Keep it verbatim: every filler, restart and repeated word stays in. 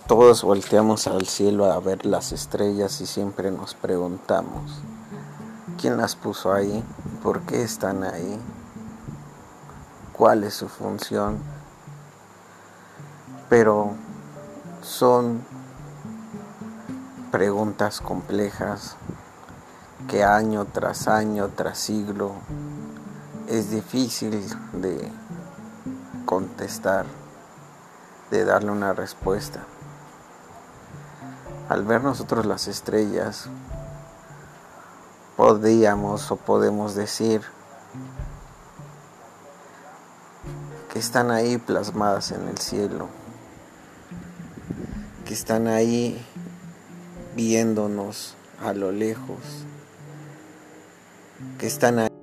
Todos volteamos al cielo a ver las estrellas y siempre nos preguntamos, ¿quién las puso ahí? ¿Por qué están ahí? ¿Cuál es su función? Pero son preguntas complejas que año tras año, tras siglo, es difícil de contestar, de darle una respuesta. Al ver nosotros las estrellas, podríamos o podemos decir que están ahí plasmadas en el cielo, que están ahí viéndonos a lo lejos, que están ahí